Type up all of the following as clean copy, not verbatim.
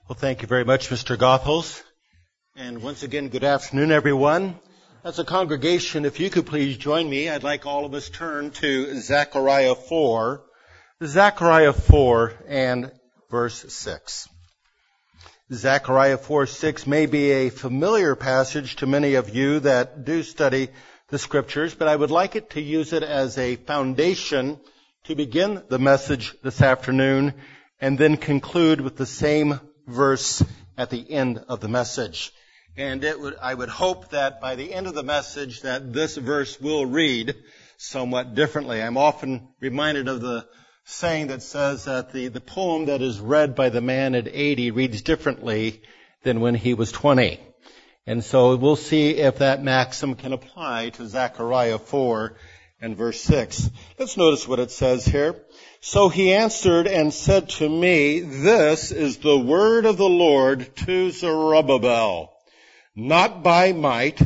Well, thank you very much, Mr. Goethals. And once again, good afternoon, everyone. As a congregation, if you could please join me, I'd like all of us turn to Zechariah 4. Zechariah 4 and verse 6. Zechariah 4:6 may be a familiar passage to many of you that do study the Scriptures, but I would like to use it as a foundation to begin the message this afternoon and then conclude with the same verse at the end of the message. And I would hope that by the end of the message that this verse will read somewhat differently. I'm often reminded of the saying that says that the poem that is read by the man at 80 reads differently than when he was 20. And so we'll see if that maxim can apply to Zechariah 4 and verse 6. Let's notice what it says here. So he answered and said to me, "This is the word of the Lord to Zerubbabel, not by might,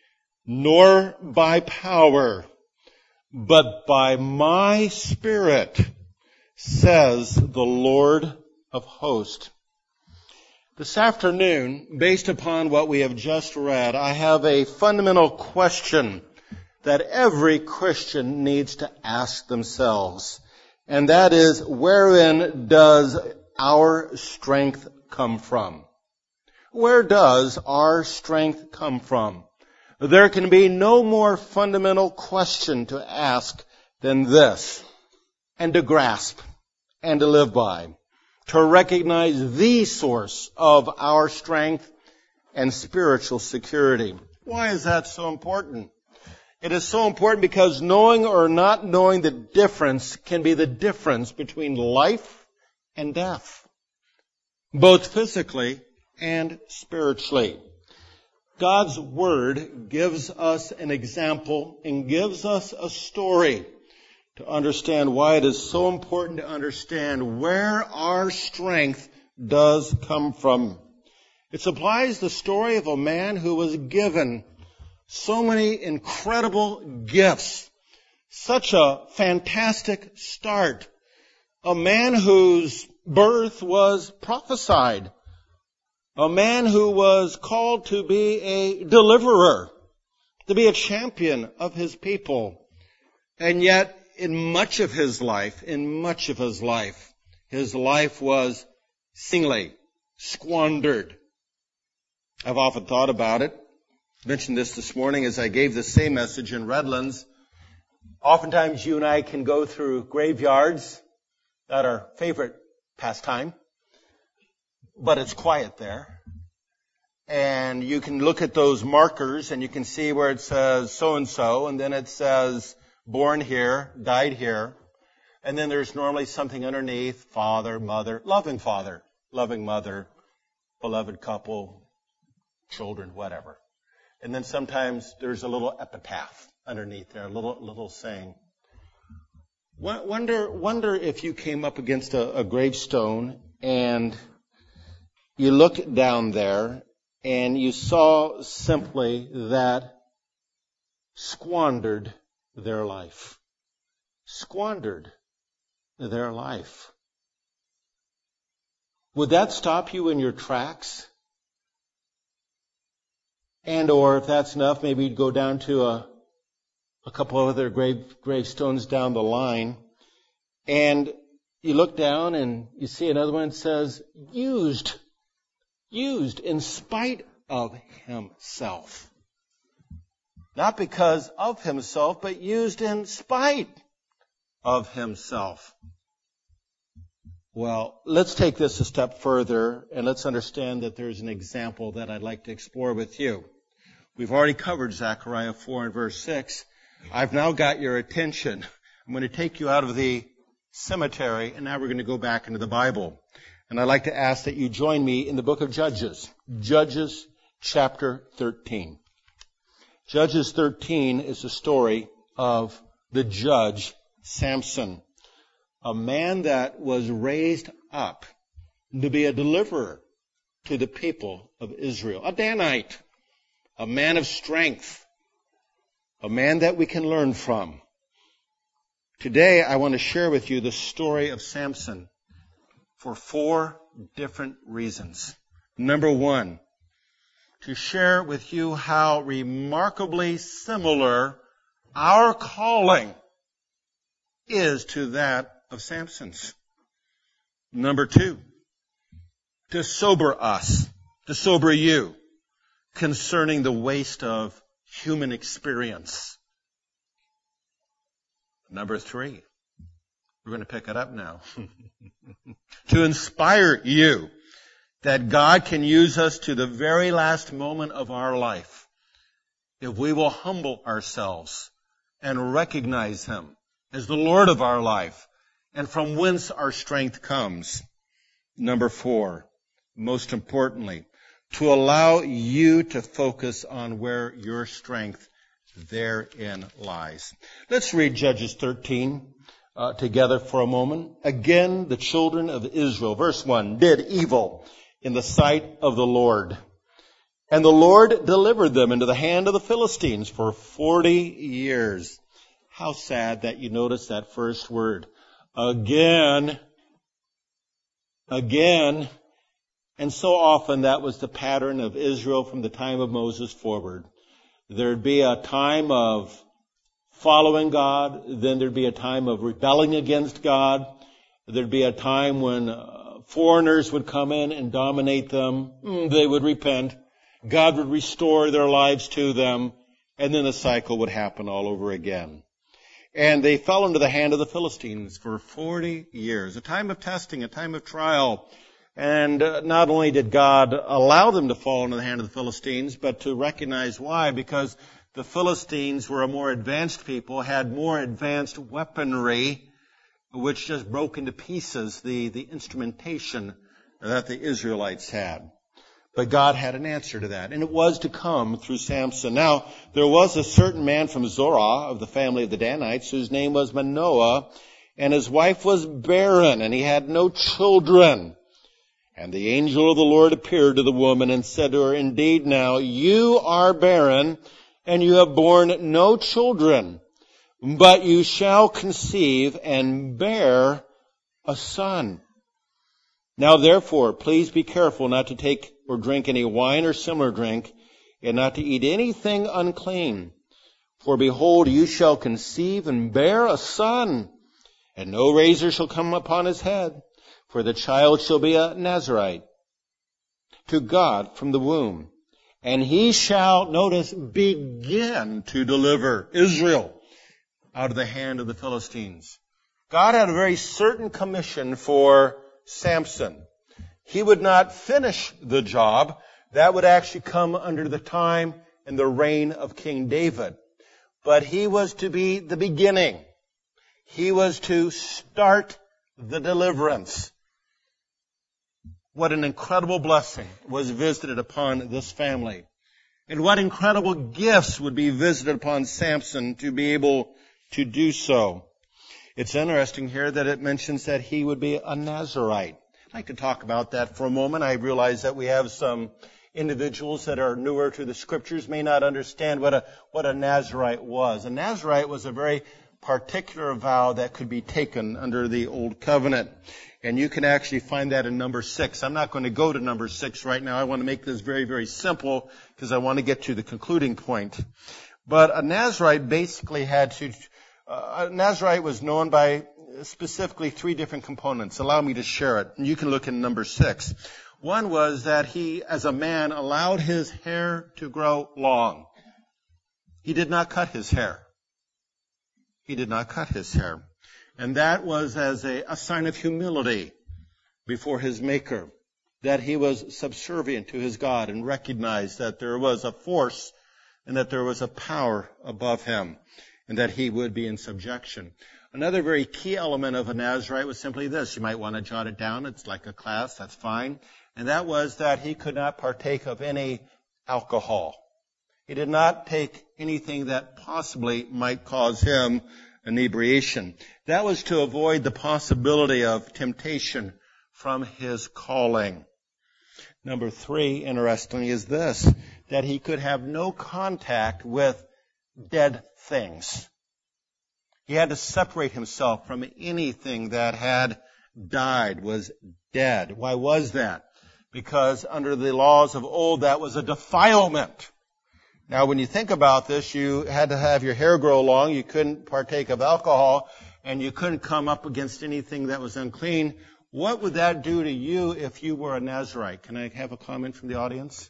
nor by power, but by my Spirit, says the Lord of hosts." This afternoon, based upon what we have just read, I have a fundamental question that every Christian needs to ask themselves. And that is, wherein does our strength come from? Where does our strength come from? There can be no more fundamental question to ask than this, and to grasp, and to live by, to recognize the source of our strength and spiritual security. Why is that so important? It is so important because knowing or not knowing the difference can be the difference between life and death, both physically and spiritually. God's Word gives us an example and gives us a story to understand why it is so important to understand where our strength does come from. It supplies the story of a man who was given so many incredible gifts, such a fantastic start, a man whose birth was prophesied, a man who was called to be a deliverer, to be a champion of his people. And yet, in much of his life, his life was seemingly squandered. I've often thought about it. I mentioned this morning as I gave the same message in Redlands. Oftentimes you and I can go through graveyards, that are our favorite pastime, but it's quiet there. And you can look at those markers and you can see where it says so-and-so, and then it says born here, died here. And then there's normally something underneath, father, mother, loving mother, beloved couple, children, whatever. And then sometimes there's a little epitaph underneath there, a little saying. Wonder if you came up against a gravestone and you looked down there and you saw simply that squandered their life. Squandered their life. Would that stop you in your tracks? And or if that's enough, maybe you'd go down to a couple of other gravestones down the line. And you look down and you see another one that says, used in spite of himself. Not because of himself, but used in spite of himself. Well, let's take this a step further and let's understand that there's an example that I'd like to explore with you. We've already covered Zechariah 4 and verse 6. I've now got your attention. I'm going to take you out of the cemetery, and now we're going to go back into the Bible. And I'd like to ask that you join me in the book of Judges. Judges chapter 13. Judges 13 is the story of the judge Samson, a man that was raised up to be a deliverer to the people of Israel, a Danite, a man of strength, a man that we can learn from. Today, I want to share with you the story of Samson. for 4 different reasons. Number 1, to share with you how remarkably similar our calling is to that of Samson's. Number 2, to sober us, to sober you concerning the waste of human experience. Number 3, we're going to pick it up now, to inspire you that God can use us to the very last moment of our life if we will humble ourselves and recognize Him as the Lord of our life and from whence our strength comes. Number 4, most importantly, to allow you to focus on where your strength therein lies. Let's read Judges 13 together for a moment. Again, the children of Israel, verse 1, did evil in the sight of the Lord. And the Lord delivered them into the hand of the Philistines for 40 years. How sad that you notice that first word. Again. Again. And so often that was the pattern of Israel from the time of Moses forward. There'd be a time of following God, then there'd be a time of rebelling against God. There'd be a time when foreigners would come in and dominate them. They would repent. God would restore their lives to them, and then the cycle would happen all over again. And they fell into the hand of the Philistines for 40 years, a time of testing, a time of trial. And not only did God allow them to fall into the hand of the Philistines, but to recognize why, because the Philistines were a more advanced people, had more advanced weaponry, which just broke into pieces the instrumentation that the Israelites had. But God had an answer to that, and it was to come through Samson. Now, there was a certain man from Zorah of the family of the Danites whose name was Manoah, and his wife was barren, and he had no children. And the angel of the Lord appeared to the woman and said to her, Indeed now, you are barren, and you have borne no children, but you shall conceive and bear a son. Now therefore, please be careful not to take or drink any wine or similar drink, and not to eat anything unclean. For behold, you shall conceive and bear a son, and no razor shall come upon his head, for the child shall be a Nazarite to God from the womb. And he shall, notice, begin to deliver Israel out of the hand of the Philistines. God had a very certain commission for Samson. He would not finish the job. That would actually come under the time and the reign of King David. But he was to be the beginning. He was to start the deliverance. What an incredible blessing was visited upon this family. And what incredible gifts would be visited upon Samson to be able to do so. It's interesting here that it mentions that he would be a Nazarite. I'd like to talk about that for a moment. I realize that we have some individuals that are newer to the Scriptures, may not understand what a Nazarite was. A Nazarite was a very particular vow that could be taken under the Old Covenant. And you can actually find that in number 6. I'm not going to go to number 6 right now. I want to make this very, very simple because I want to get to the concluding point. But a Nazarite basically a Nazarite was known by specifically 3 different components. Allow me to share it. And you can look in number 6. One was that he, as a man, allowed his hair to grow long. He did not cut his hair. He did not cut his hair. And that was as a sign of humility before his Maker, that he was subservient to his God and recognized that there was a force and that there was a power above him and that he would be in subjection. Another very key element of a Nazarite was simply this. You might want to jot it down. It's like a class. That's fine. And that was that he could not partake of any alcohol. He did not take anything that possibly might cause him inebriation. That was to avoid the possibility of temptation from his calling. Number 3, interestingly, is this, that he could have no contact with dead things. He had to separate himself from anything that had died, was dead. Why was that? Because under the laws of old, that was a defilement. Now, when you think about this, you had to have your hair grow long, you couldn't partake of alcohol, and you couldn't come up against anything that was unclean. What would that do to you if you were a Nazirite? Can I have a comment from the audience?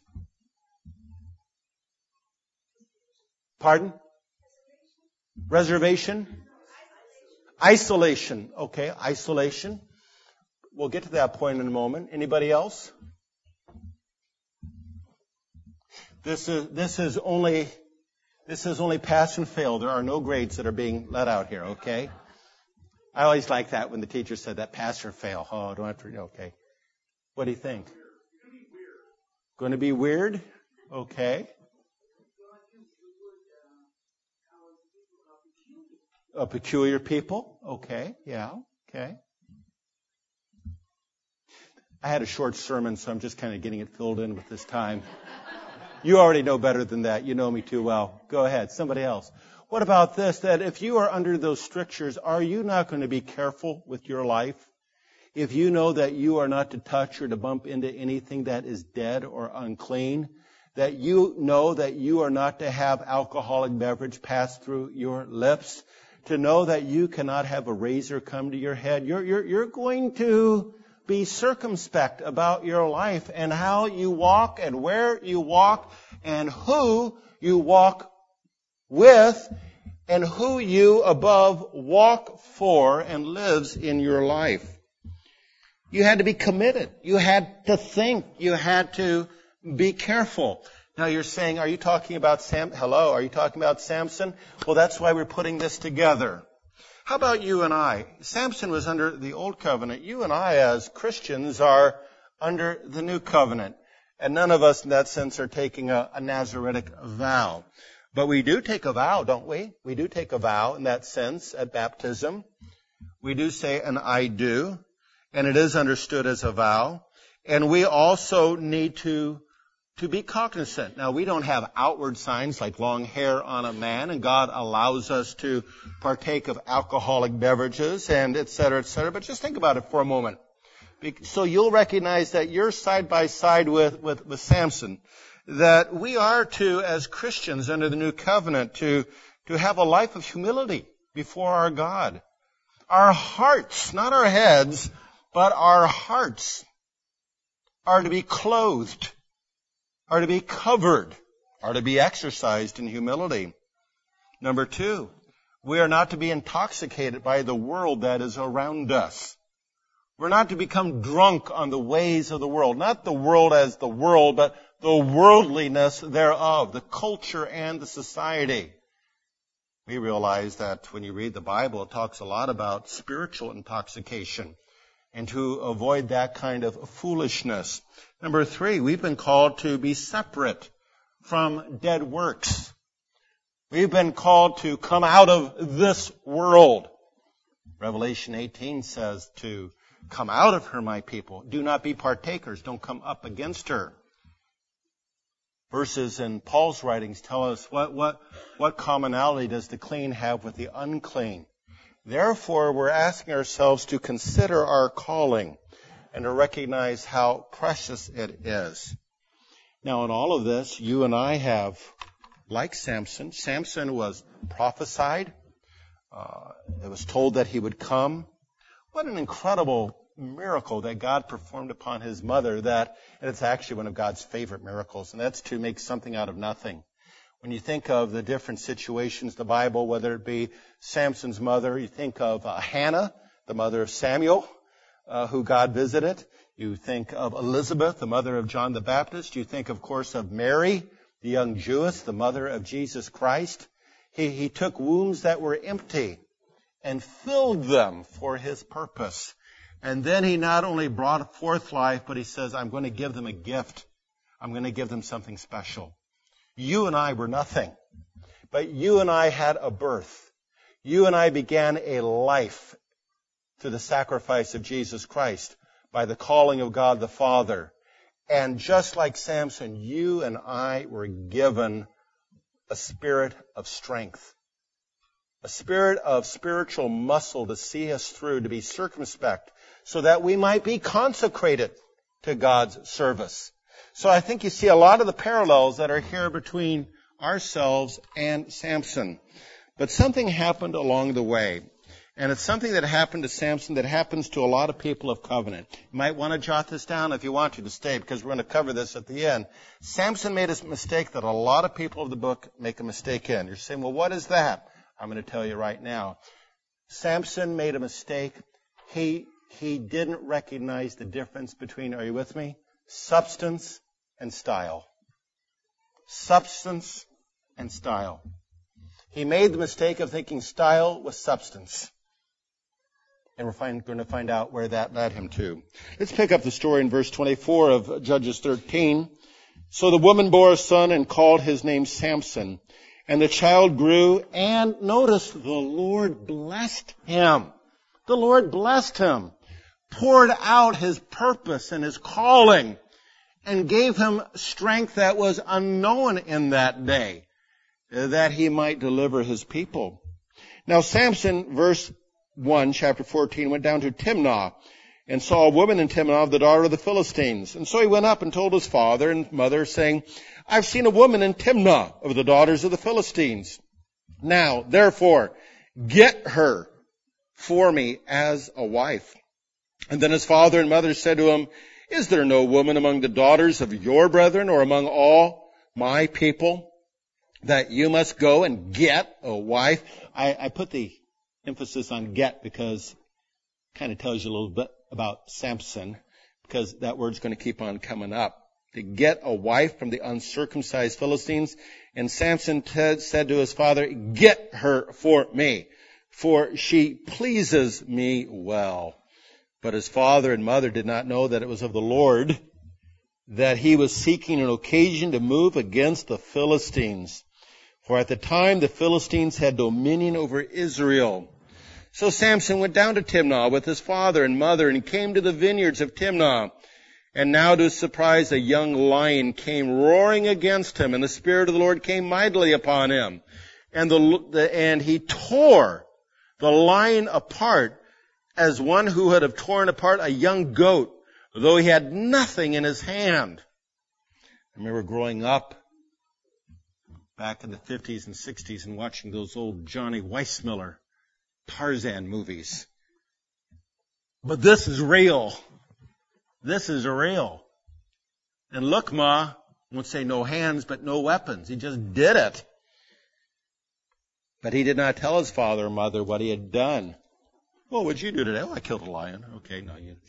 Pardon? Reservation? Isolation. Okay, isolation. We'll get to that point in a moment. Anybody else? This is only pass and fail. There are no grades that are being let out here, okay? I always like that when the teacher said that, pass or fail. Oh, I don't have to, okay. What do you think? Going to be weird? Okay. A peculiar people? Okay, yeah, okay. I had a short sermon, so I'm just kind of getting it filled in with this time. You already know better than that. You know me too well. Go ahead. Somebody else. What about this? That if you are under those strictures, are you not going to be careful with your life? If you know that you are not to touch or to bump into anything that is dead or unclean, that you know that you are not to have alcoholic beverage pass through your lips, to know that you cannot have a razor come to your head, you're going to be circumspect about your life and how you walk and where you walk and who you walk with and who you above walk for and lives in your life. You had to be committed. You had to think. You had to be careful. Now you're saying, are you talking about Are you talking about Samson? Well, that's why we're putting this together. How about you and I? Samson was under the old covenant. You and I as Christians are under the new covenant. And none of us in that sense are taking a Nazaritic vow. But we do take a vow, don't we? We do take a vow in that sense at baptism. We do say an I do. And it is understood as a vow. And we also need to be cognizant. Now, we don't have outward signs like long hair on a man, and God allows us to partake of alcoholic beverages and et cetera, but just think about it for a moment. So you'll recognize that you're side by side with Samson, that we are to, as Christians under the new covenant, to have a life of humility before our God. Our hearts, not our heads, but our hearts are to be clothed, are to be covered, are to be exercised in humility. Number 2, we are not to be intoxicated by the world that is around us. We're not to become drunk on the ways of the world. Not the world as the world, but the worldliness thereof, the culture and the society. We realize that when you read the Bible, it talks a lot about spiritual intoxication and to avoid that kind of foolishness. Number 3, we've been called to be separate from dead works. We've been called to come out of this world. Revelation 18 says to come out of her, my people. Do not be partakers. Don't come up against her. Verses in Paul's writings tell us what commonality does the clean have with the unclean. Therefore, we're asking ourselves to consider our calling and to recognize how precious it is. Now, in all of this, you and I have, like Samson, Samson was prophesied. It was told that he would come. What an incredible miracle that God performed upon his mother, and it's actually one of God's favorite miracles, and that's to make something out of nothing. When you think of the different situations in the Bible, whether it be Samson's mother, you think of Hannah, the mother of Samuel, who God visited. You think of Elizabeth, the mother of John the Baptist. You think, of course, of Mary, the young Jewess, the mother of Jesus Christ. He took wombs that were empty and filled them for his purpose. And then he not only brought forth life, but he says, I'm going to give them a gift. I'm going to give them something special. You and I were nothing, but you and I had a birth. You and I began a life through the sacrifice of Jesus Christ by the calling of God the Father. And just like Samson, you and I were given a spirit of strength, a spirit of spiritual muscle to see us through, to be circumspect, so that we might be consecrated to God's service. So I think you see a lot of the parallels that are here between ourselves and Samson. But something happened along the way. And it's something that happened to Samson that happens to a lot of people of covenant. You might want to jot this down if you want to stay, because we're going to cover this at the end. Samson made a mistake that a lot of people of the book make a mistake in. You're saying, well, what is that? I'm going to tell you right now. Samson made a mistake. He didn't recognize the difference between, are you with me? Substance and style. Substance and style. He made the mistake of thinking style was substance. And we're going to find out where that led him to. Let's pick up the story in verse 24 of Judges 13. So the woman bore a son and called his name Samson. And the child grew, and notice, the Lord blessed him. The Lord blessed him, poured out his purpose and his calling, and gave him strength that was unknown in that day, that he might deliver his people. Now Samson, verse 1, chapter 14, went down to Timnah, and saw a woman in Timnah, the daughter of the Philistines. And so he went up and told his father and mother, saying, I've seen a woman in Timnah of the daughters of the Philistines. Now, therefore, get her for me as a wife. And then his father and mother said to him, Is there no woman among the daughters of your brethren or among all my people that you must go and get a wife? I put the emphasis on get because it kind of tells you a little bit about Samson, because that word's going to keep on coming up. To get a wife from the uncircumcised Philistines. And Samson said to his father, Get her for me, for she pleases me well. But his father and mother did not know that it was of the Lord, that he was seeking an occasion to move against the Philistines. For at the time the Philistines had dominion over Israel. So Samson went down to Timnah with his father and mother, and he came to the vineyards of Timnah. And now to his surprise, a young lion came roaring against him, and the Spirit of the Lord came mightily upon him. And he tore the lion apart as one who would have torn apart a young goat, though he had nothing in his hand. I remember growing up back in the 50s and 60s and watching those old Johnny Weissmuller Tarzan movies. But this is real. This is real. And look, Ma, I won't say no hands, but no weapons. He just did it. But he did not tell his father or mother what he had done. Well, what'd you do today? Oh, I killed a lion. Okay, no, you.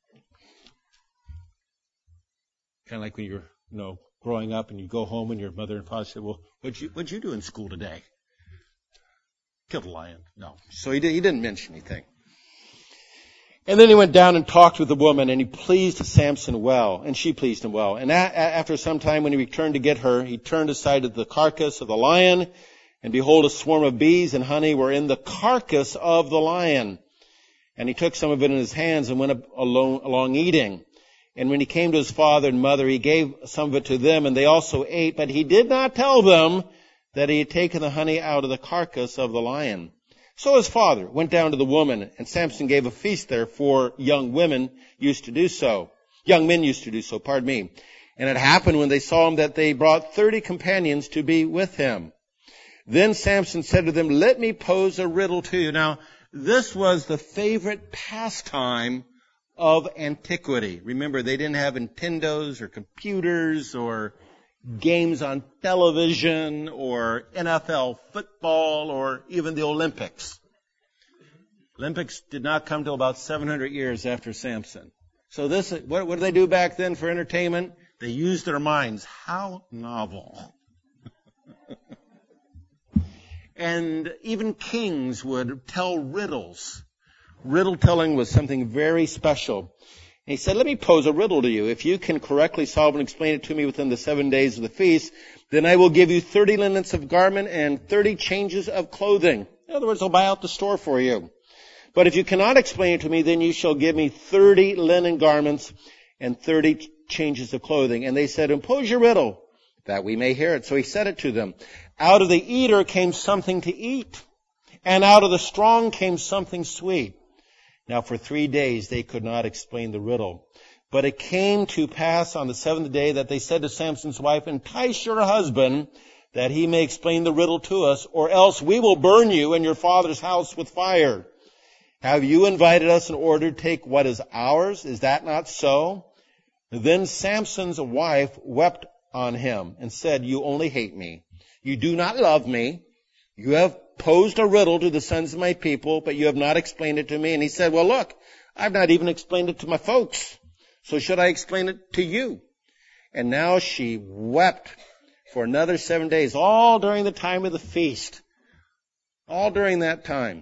Kind of like when you're, growing up and you go home and your mother and father say, well, what'd you do in school today? Killed a lion. No. So he didn't mention anything. And then he went down and talked with the woman, and he pleased Samson well, and she pleased him well. And after some time, when he returned to get her, he turned aside to the carcass of the lion, and behold, a swarm of bees and honey were in the carcass of the lion. And he took some of it in his hands and went along eating. And when he came to his father and mother, he gave some of it to them, and they also ate, but he did not tell them that he had taken the honey out of the carcass of the lion. So his father went down to the woman, and Samson gave a feast there, for young men used to do so, And it happened when they saw him that they brought 30 companions to be with him. Then Samson said to them, Let me pose a riddle to you. Now, this was the favorite pastime of antiquity. Remember, they didn't have Nintendos or computers or games on television or NFL football or even the Olympics. Olympics did not come till about 700 years after Samson. So what did they do back then for entertainment? They used their minds. How novel. And even kings would tell riddles. Riddle telling was something very special. And he said, Let me pose a riddle to you. If you can correctly solve and explain it to me within the 7 days of the feast, then I will give you 30 linens of garment and 30 changes of clothing. In other words, I'll buy out the store for you. But if you cannot explain it to me, then you shall give me 30 linen garments and 30 changes of clothing. And they said, Impose your riddle, that we may hear it. So he said it to them. Out of the eater came something to eat, and out of the strong came something sweet. Now for 3 days they could not explain the riddle. But it came to pass on the 7th day that they said to Samson's wife, entice your husband that he may explain the riddle to us, or else we will burn you and your father's house with fire. Have you invited us in order to take what is ours? Is that not so? Then Samson's wife wept on him and said, you only hate me. You do not love me. You have posed a riddle to the sons of my people, but you have not explained it to me. And he said, well, look, I've not even explained it to my folks. So should I explain it to you? And now she wept for another 7 days, all during the time of the feast. All during that time.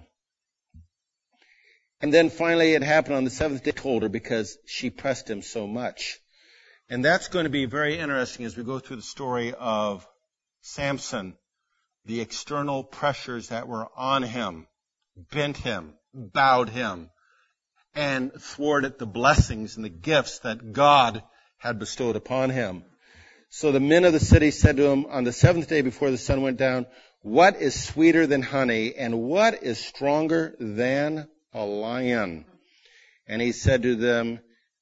And then finally it happened on the 7th day, told her, because she pressed him so much. And that's going to be very interesting as we go through the story of Samson. The external pressures that were on him, bent him, bowed him, and thwarted the blessings and the gifts that God had bestowed upon him. So the men of the city said to him on the 7th day before the sun went down, what is sweeter than honey, and what is stronger than a lion? And he said to them,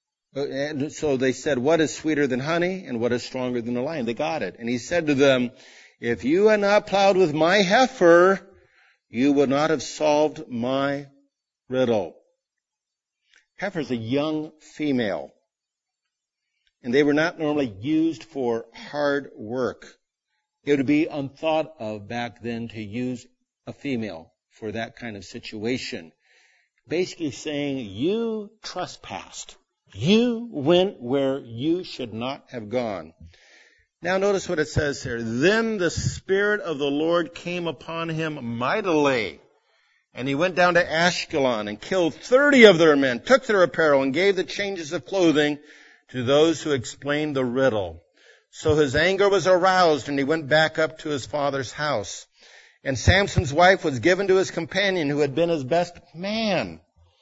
so they said, what is sweeter than honey, and what is stronger than a lion? They got it. And he said to them, if you had not plowed with my heifer, you would not have solved my riddle. Heifer is a young female, and they were not normally used for hard work. It would be unthought of back then to use a female for that kind of situation. Basically saying, you trespassed. You went where you should not have gone. Now notice what it says here. Then the Spirit of the Lord came upon him mightily. And he went down to Ashkelon and killed 30 of their men, took their apparel, and gave the changes of clothing to those who explained the riddle. So his anger was aroused, and he went back up to his father's house. And Samson's wife was given to his companion, who had been his best man.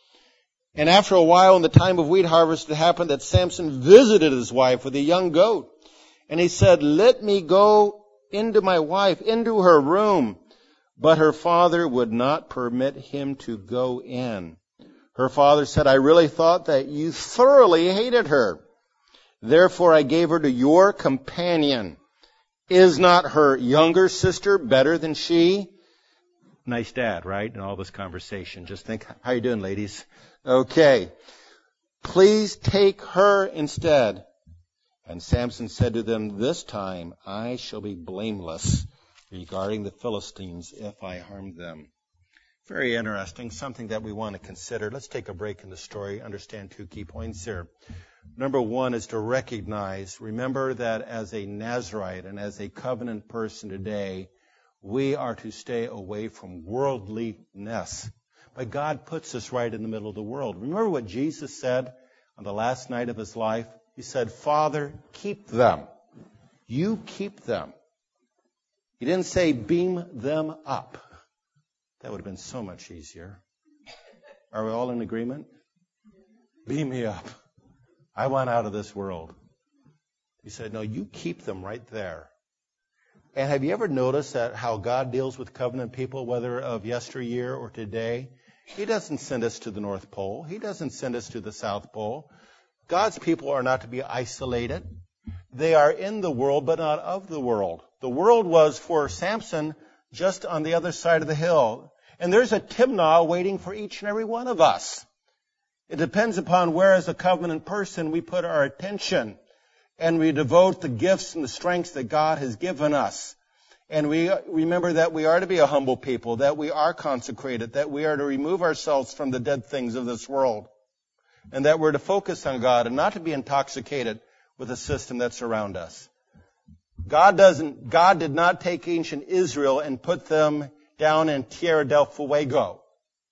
And after a while, in the time of wheat harvest, it happened that Samson visited his wife with a young goat. And he said, let me go into my wife, into her room. But her father would not permit him to go in. Her father said, I really thought that you thoroughly hated her. Therefore I gave her to your companion. Is not her younger sister better than she? Nice dad, right? In all this conversation. Just think, how you doing, ladies? Okay. Please take her instead. And Samson said to them, this time I shall be blameless regarding the Philistines if I harm them. Very interesting, something that we want to consider. Let's take a break in the story, understand 2 key points here. Number 1 is to recognize, remember that as a Nazirite and as a covenant person today, we are to stay away from worldliness. But God puts us right in the middle of the world. Remember what Jesus said on the last night of his life? He said, Father, keep them. You keep them. He didn't say beam them up. That would have been so much easier. Are we all in agreement? Beam me up. I want out of this world. He said, no, you keep them right there. And have you ever noticed that how God deals with covenant people, whether of yesteryear or today? He doesn't send us to the North Pole. He doesn't send us to the South Pole. God's people are not to be isolated. They are in the world, but not of the world. The world was for Samson just on the other side of the hill. And there's a Timnah waiting for each and every one of us. It depends upon where, as a covenant person, we put our attention and we devote the gifts and the strengths that God has given us. And we remember that we are to be a humble people, that we are consecrated, that we are to remove ourselves from the dead things of this world, and that we're to focus on God and not to be intoxicated with the system that's around us. God did not take ancient Israel and put them down in Tierra del Fuego.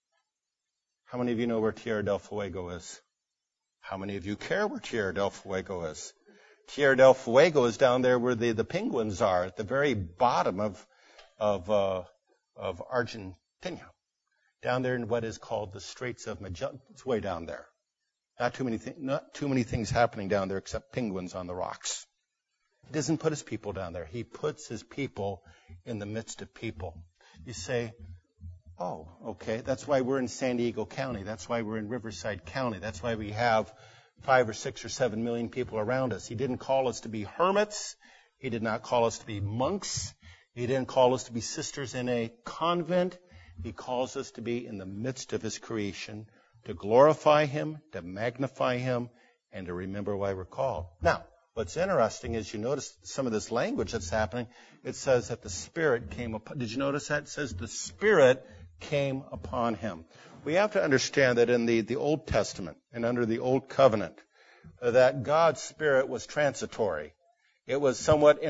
How many of you know where Tierra del Fuego is? How many of you care where Tierra del Fuego is? Tierra del Fuego is down there where the penguins are, at the very bottom of Argentina. Down there in what is called the Straits of Magellan. It's way down there. Not too many things happening down there except penguins on the rocks. He doesn't put his people down there. He puts his people in the midst of people. You say, Oh, okay. That's why we're in San Diego County. That's why we're in Riverside County. That's why we have 5 or 6 or 7 million people around us. He didn't call us to be hermits. He did not call us to be monks. He didn't call us to be sisters in a convent. He calls us to be in the midst of His creation, to glorify Him, to magnify Him, and to remember why we're called. Now, what's interesting is you notice some of this language that's happening. It says that the Spirit came upon. Did you notice that? It says the Spirit came upon Him. We have to understand that in the Old Testament and under the Old Covenant, that God's Spirit was transitory. It was somewhat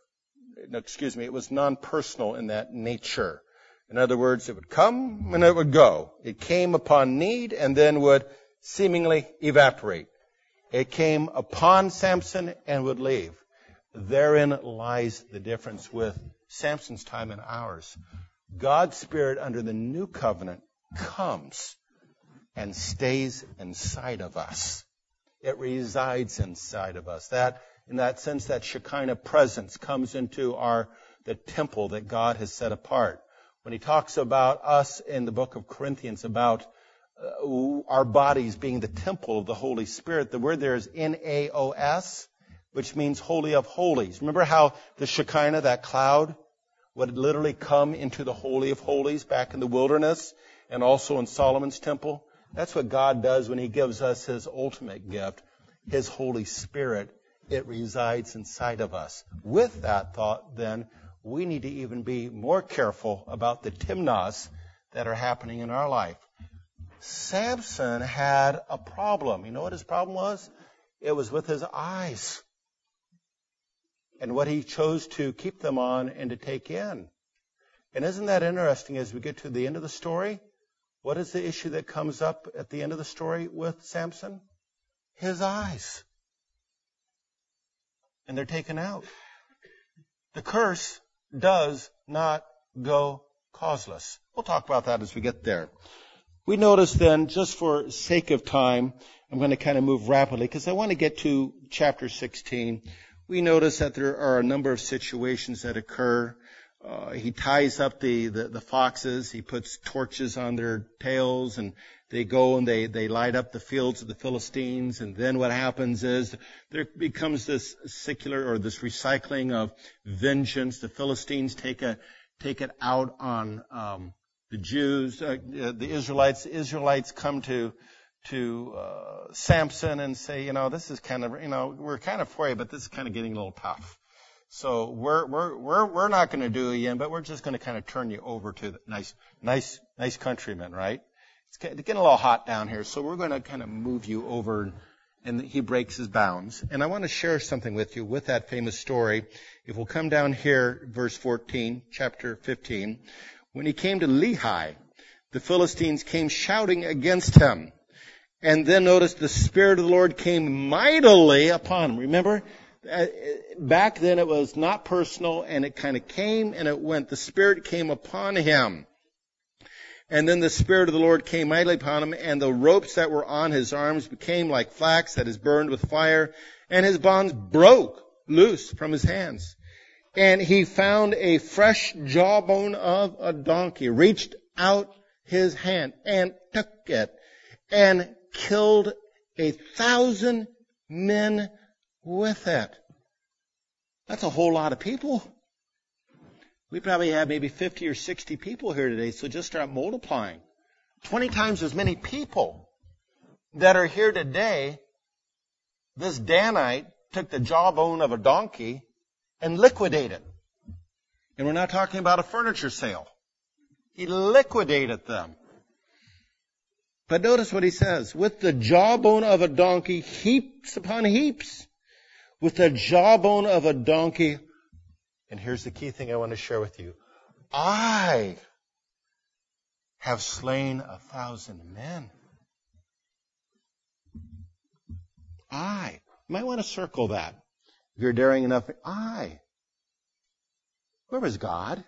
it was non-personal in that nature. In other words, it would come and it would go. It came upon need and then would seemingly evaporate. It came upon Samson and would leave. Therein lies the difference with Samson's time and ours. God's Spirit under the new covenant comes and stays inside of us. It resides inside of us. That, in that sense, that Shekinah presence comes into the temple that God has set apart. When he talks about us in the book of Corinthians, about our bodies being the temple of the Holy Spirit, the word there is Naos, which means Holy of Holies. Remember how the Shekinah, that cloud, would literally come into the Holy of Holies back in the wilderness and also in Solomon's temple? That's what God does when He gives us His ultimate gift, His Holy Spirit. It resides inside of us. With that thought, then, we need to even be more careful about the timnas that are happening in our life. Samson had a problem. You know what his problem was? It was with his eyes and what he chose to keep them on and to take in. And isn't that interesting as we get to the end of the story? What is the issue that comes up at the end of the story with Samson? His eyes. And they're taken out. The curse does not go causeless. We'll talk about that as we get there. We notice then, just for sake of time, I'm going to kind of move rapidly because I want to get to chapter 16. We notice that there are a number of situations that occur. He ties up the foxes. He puts torches on their tails, and they go and they light up the fields of the Philistines. And then what happens is there becomes this this recycling of vengeance. The Philistines take it out on the Jews, the Israelites. The Israelites come to Samson and say, this is kind of, we're kind of for you, but this is kind of getting a little tough. So we're not going to do it again, but we're just going to kind of turn you over to the nice countrymen, right? It's getting a little hot down here, so we're going to kind of move you over, and he breaks his bounds. And I want to share something with you with that famous story. If we'll come down here, verse 14, chapter 15. When he came to Lehi, the Philistines came shouting against him. And then notice the Spirit of the Lord came mightily upon him. Remember? Back then it was not personal, and it kind of came and it went. The Spirit came upon him. And then the Spirit of the Lord came mightily upon him, and the ropes that were on his arms became like flax that is burned with fire, and his bonds broke loose from his hands. And he found a fresh jawbone of a donkey, reached out his hand and took it, and killed 1,000 men with it. That's a whole lot of people. We probably have maybe 50 or 60 people here today, so just start multiplying. 20 times as many people that are here today. This Danite took the jawbone of a donkey and liquidated. And we're not talking about a furniture sale. He liquidated them. But notice what he says. With the jawbone of a donkey, heaps upon heaps. With the jawbone of a donkey. And here's the key thing I want to share with you. I have slain 1,000 men. I. You might want to circle that. If you're daring enough. I. Where was God?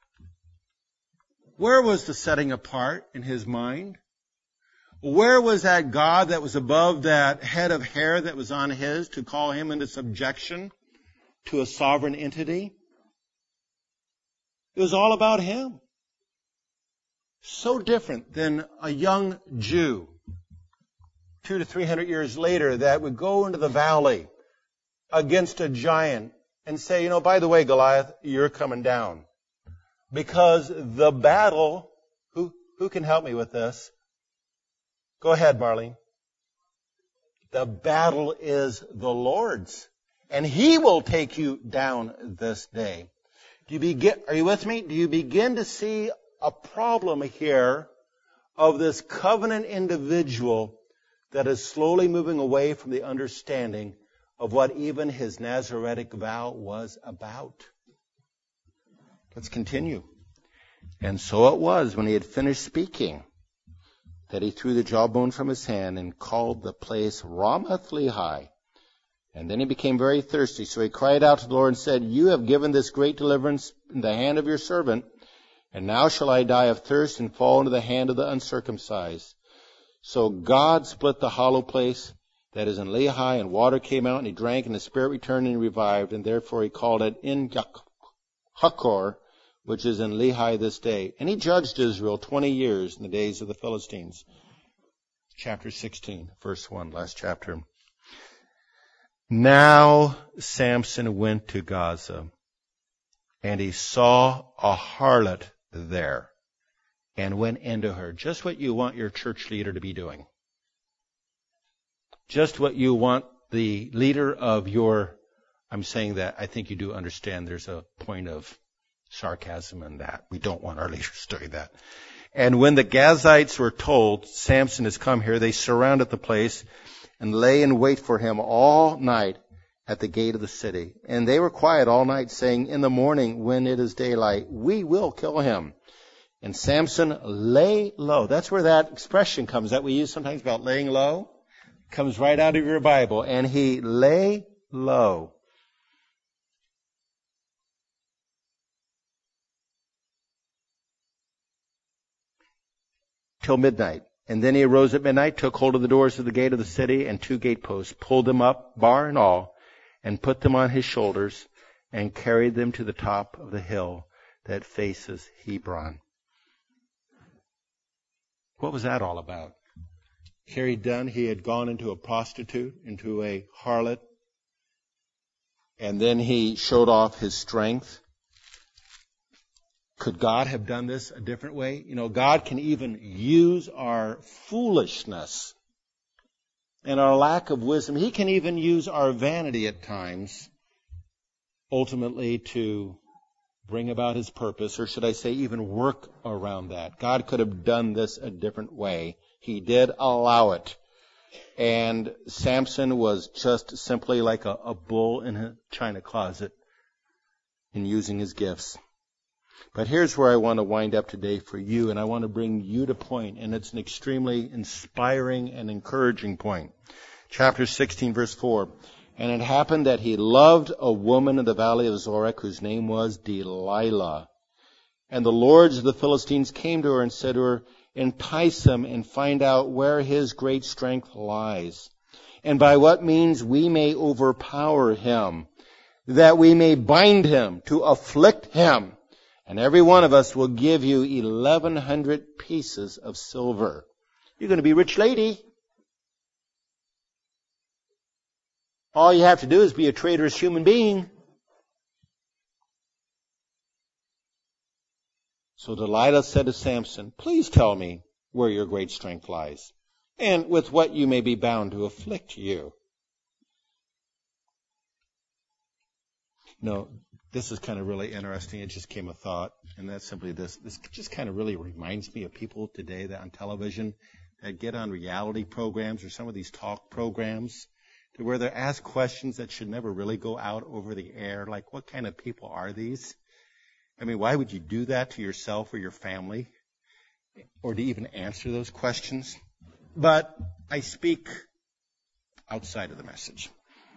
Where was the setting apart in his mind? Where was that God that was above that head of hair that was on his to call him into subjection to a sovereign entity? It was all about him. So different than a young Jew 200 to 300 years later that would go into the valley against a giant and say, by the way, Goliath, you're coming down. Because the battle, who can help me with this? Go ahead, Marlene. The battle is the Lord's, and He will take you down this day. Are you with me? Do you begin to see a problem here of this covenant individual that is slowly moving away from the understanding of what even his Nazaraic vow was about? Let's continue. And so it was, when he had finished speaking, that he threw the jawbone from his hand and called the place Ramath Lehi. And then he became very thirsty. So he cried out to the Lord and said, You have given this great deliverance in the hand of your servant, and now shall I die of thirst and fall into the hand of the uncircumcised. So God split the hollow place that is in Lehi, and water came out, and he drank, and the spirit returned and revived, and therefore he called it En Hakkor, which is in Lehi this day. And he judged Israel 20 years in the days of the Philistines. Chapter 16, verse 1, last chapter. Now Samson went to Gaza, and he saw a harlot there, and went into her. Just what you want your church leader to be doing. Just what you want the leader of your... I'm saying that, I think you do understand there's a point of sarcasm in that. We don't want our leaders doing that. And when the Gazites were told, Samson has come here, they surrounded the place and lay in wait for him all night at the gate of the city. And they were quiet all night, saying, In the morning, when it is daylight, we will kill him. And Samson lay low. That's where that expression comes that we use sometimes about laying low. Comes right out of your Bible. And he lay low. Till midnight. And then he arose at midnight, took hold of the doors of the gate of the city and 2 gateposts, pulled them up, bar and all, and put them on his shoulders, and carried them to the top of the hill that faces Hebron. What was that all about? Here he'd done, he had gone into a prostitute, into a harlot, and then he showed off his strength. Could God have done this a different way? God can even use our foolishness and our lack of wisdom. He can even use our vanity at times, ultimately to bring about His purpose, or should I say even work around that. God could have done this a different way. He did allow it. And Samson was just simply like a bull in a china closet in using his gifts. But here's where I want to wind up today for you, and I want to bring you to point, and it's an extremely inspiring and encouraging point. Chapter 16, verse 4. And it happened that he loved a woman in the valley of Zorek, whose name was Delilah. And the lords of the Philistines came to her and said to her, Entice him and find out where his great strength lies, and by what means we may overpower him, that we may bind him, to afflict him. And every one of us will give you 1,100 pieces of silver. You're going to be a rich lady. All you have to do is be a traitorous human being. So Delilah said to Samson, Please tell me where your great strength lies, and with what you may be bound to afflict you. This is kind of really interesting. It just came a thought, and that's simply this. This just kind of really reminds me of people today that on television that get on reality programs or some of these talk programs to where they're asked questions that should never really go out over the air. Like, what kind of people are these? I mean, why would you do that to yourself or your family? Or to even answer those questions? But I speak outside of the message.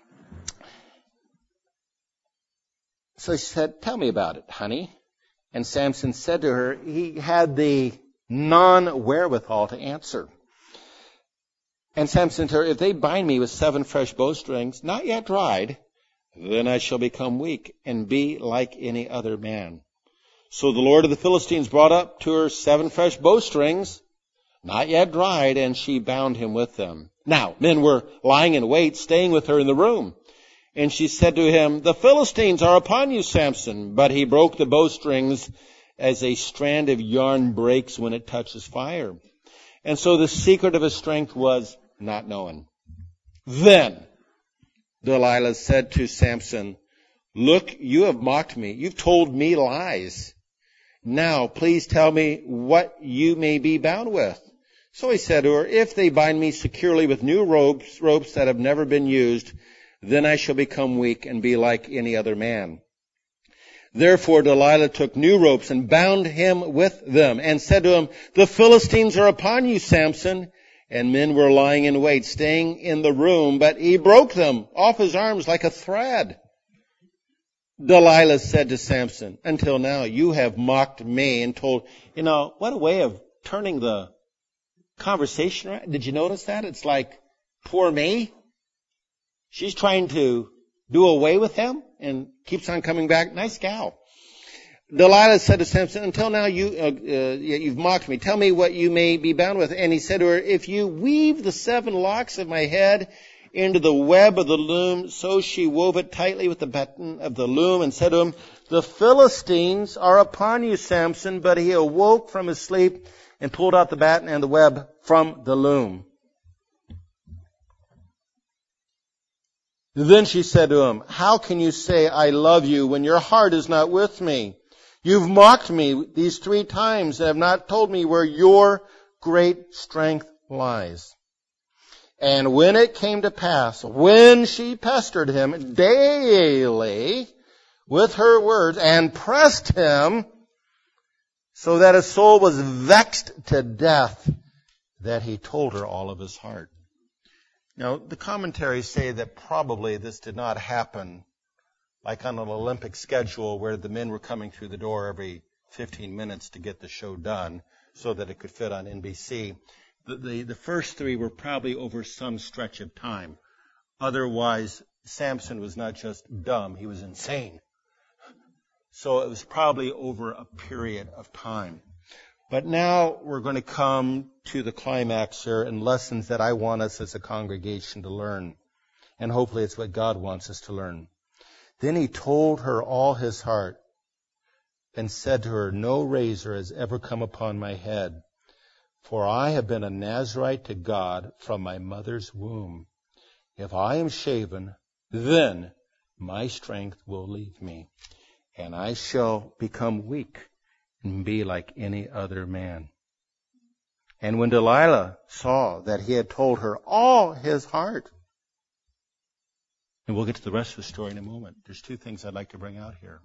So she said, Tell me about it, honey. And Samson said to her, he had the non-wherewithal to answer. And Samson said to her, If they bind me with 7 fresh bowstrings, not yet dried, then I shall become weak and be like any other man. So the Lord of the Philistines brought up to her 7 fresh bowstrings, not yet dried, and she bound him with them. Now, men were lying in wait, staying with her in the room. And she said to him, the Philistines are upon you, Samson. But he broke the bowstrings as a strand of yarn breaks when it touches fire. And so the secret of his strength was not known. Then Delilah said to Samson, look, you have mocked me. You've told me lies. Now, please tell me what you may be bound with. So he said to her, if they bind me securely with new ropes that have never been used, then I shall become weak and be like any other man. Therefore Delilah took new ropes and bound him with them and said to him, the Philistines are upon you, Samson. And men were lying in wait, staying in the room, but he broke them off his arms like a thread. Delilah said to Samson, until now you have mocked me and told, what a way of turning the conversation around. Did you notice that? It's like, poor me. She's trying to do away with him and keeps on coming back. Nice gal. Delilah said to Samson, until now you've mocked me. Tell me what you may be bound with. And he said to her, if you weave the 7 locks of my head into the web of the loom, so she wove it tightly with the button of the loom and said to him, the Philistines are upon you, Samson. But he awoke from his sleep and pulled out the batten and the web from the loom. Then she said to him, how can you say I love you when your heart is not with me? You've mocked me these 3 times and have not told me where your great strength lies. And when it came to pass, when she pestered him daily with her words and pressed him so that his soul was vexed to death, that he told her all of his heart. Now, the commentaries say that probably this did not happen like on an Olympic schedule where the men were coming through the door every 15 minutes to get the show done so that it could fit on NBC. The first 3 were probably over some stretch of time. Otherwise, Samson was not just dumb, he was insane. So it was probably over a period of time. But now we're going to come to the climax here and lessons that I want us as a congregation to learn. And hopefully it's what God wants us to learn. Then he told her all his heart and said to her, no razor has ever come upon my head, for I have been a Nazirite to God from my mother's womb. If I am shaven, then my strength will leave me, and I shall become weak and be like any other man. And when Delilah saw that he had told her all his heart, and we'll get to the rest of the story in a moment. There's 2 things I'd like to bring out here.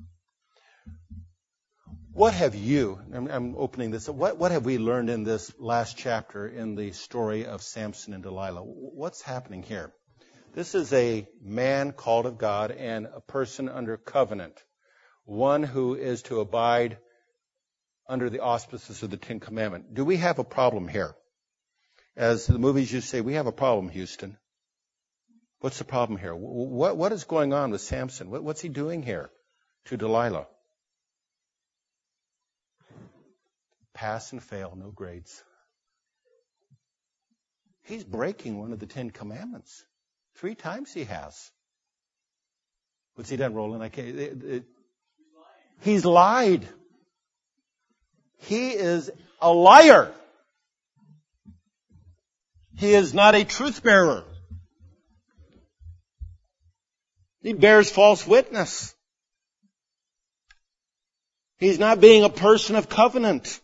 What have you, I'm opening this up, what have we learned in this last chapter in the story of Samson and Delilah? What's happening here? This is a man called of God and a person under covenant, one who is to abide under the auspices of the 10 Commandments. Do we have a problem here? As the movies used to say, we have a problem, Houston. What's the problem here? What is going on with Samson? What's he doing here to Delilah? Pass and fail, no grades. He's breaking one of the 10 Commandments. 3 times he has. What's he done, Roland? He's lied. He is a liar. He is not a truth bearer. He bears false witness. He's not being a person of covenant.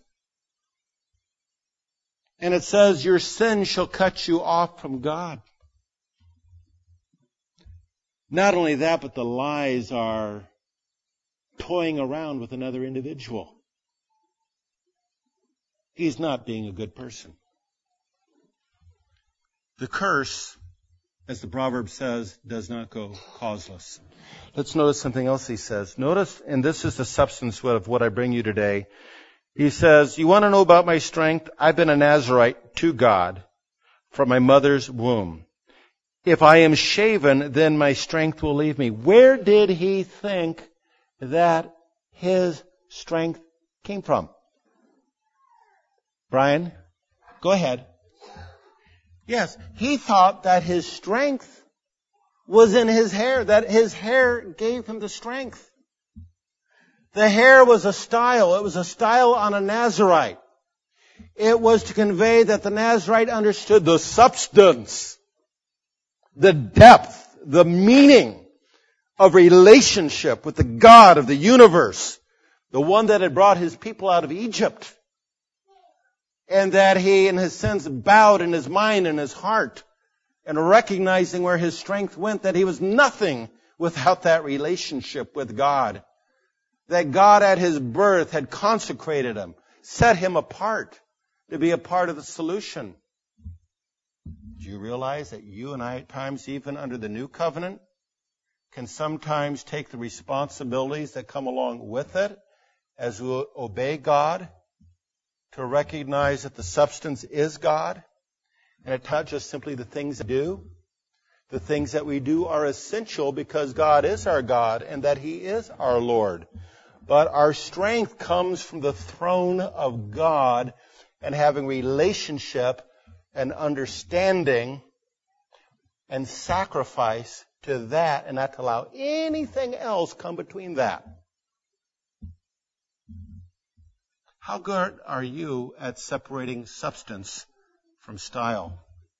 And it says, your sin shall cut you off from God. Not only that, but the lies are toying around with another individual. He's not being a good person. The curse, as the proverb says, does not go causeless. Let's notice something else he says. Notice, and this is the substance of what I bring you today. He says, you want to know about my strength? I've been a Nazirite to God from my mother's womb. If I am shaven, then my strength will leave me. Where did he think that his strength came from? Brian, go ahead. Yes, he thought that his strength was in his hair, that his hair gave him the strength. The hair was a style. It was a style on a Nazirite. It was to convey that the Nazirite understood the substance, the depth, the meaning of relationship with the God of the universe, the one that had brought his people out of Egypt, and that he, in his sense, bowed in his mind and his heart, and recognizing where his strength went, that he was nothing without that relationship with God. That God at his birth had consecrated him, set him apart to be a part of the solution. Do you realize that you and I, at times, even under the new covenant, can sometimes take the responsibilities that come along with it as we obey God, to recognize that the substance is God, and it's not just simply the things that we do. The things that we do are essential because God is our God and that He is our Lord. But our strength comes from the throne of God and having relationship and understanding and sacrifice to that, and not to allow anything else come between that. How good are you at separating substance from style?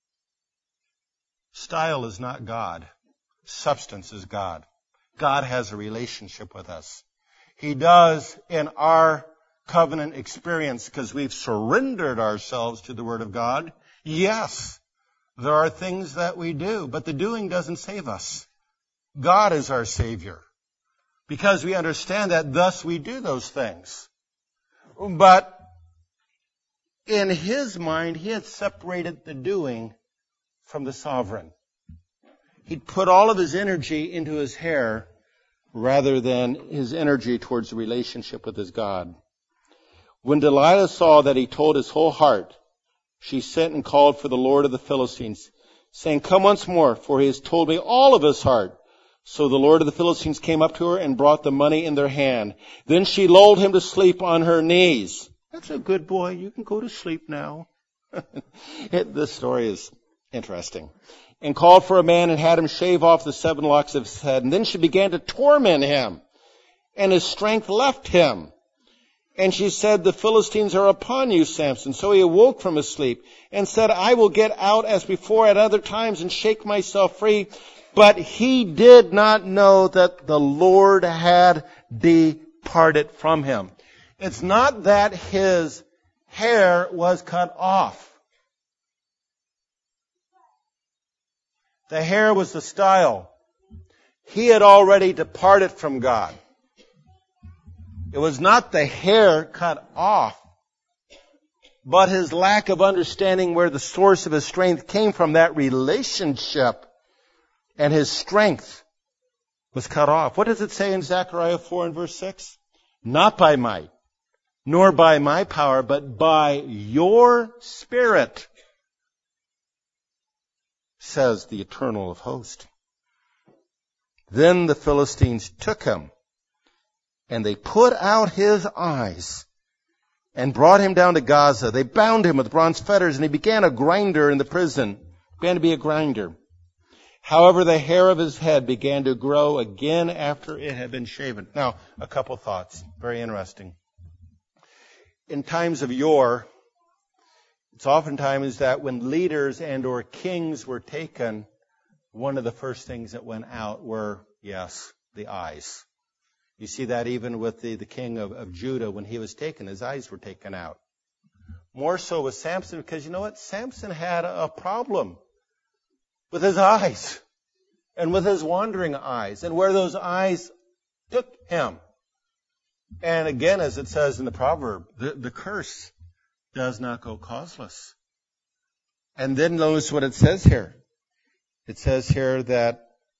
Style is not God. Substance is God. God has a relationship with us. He does in our covenant experience because we've surrendered ourselves to the Word of God. Yes, there are things that we do, but the doing doesn't save us. God is our Savior. Because we understand that, thus we do those things. But in His mind, He had separated the doing from the sovereign. He'd put all of His energy into His hair rather than His energy towards the relationship with His God. When Delilah saw that he told his whole heart, she sent and called for the Lord of the Philistines, saying, "Come once more, for he has told me all of his heart." So the Lord of the Philistines came up to her and brought the money in their hand. Then she lulled him to sleep on her knees. That's a good boy. You can go to sleep now. This story is interesting. And called for a man and had him shave off the 7 locks of his head. And then she began to torment him, and his strength left him. And she said, "The Philistines are upon you, Samson." So he awoke from his sleep and said, "I will get out as before at other times and shake myself free." But he did not know that the Lord had departed from him. It's not that his hair was cut off. The hair was the style. He had already departed from God. It was not the hair cut off, but his lack of understanding where the source of his strength came from, that relationship, and his strength was cut off. What does it say in Zechariah 4 and verse 6? Not by might, nor by my power, but by your Spirit, says the Eternal of hosts. Then the Philistines took him, and they put out his eyes and brought him down to Gaza. They bound him with bronze fetters, and he began a grinder in the prison. Began to be a grinder. However, the hair of his head began to grow again after it had been shaven. Now, a couple thoughts. Very interesting. In times of yore, it's oftentimes that when leaders and or kings were taken, one of the first things that went out were, yes, the eyes. You see that even with the king of Judah, when he was taken, his eyes were taken out. More so with Samson, because you know what? Samson had a problem with his eyes and with his wandering eyes and where those eyes took him. And again, as it says in the proverb, the curse does not go causeless. And then notice what it says here. It says here that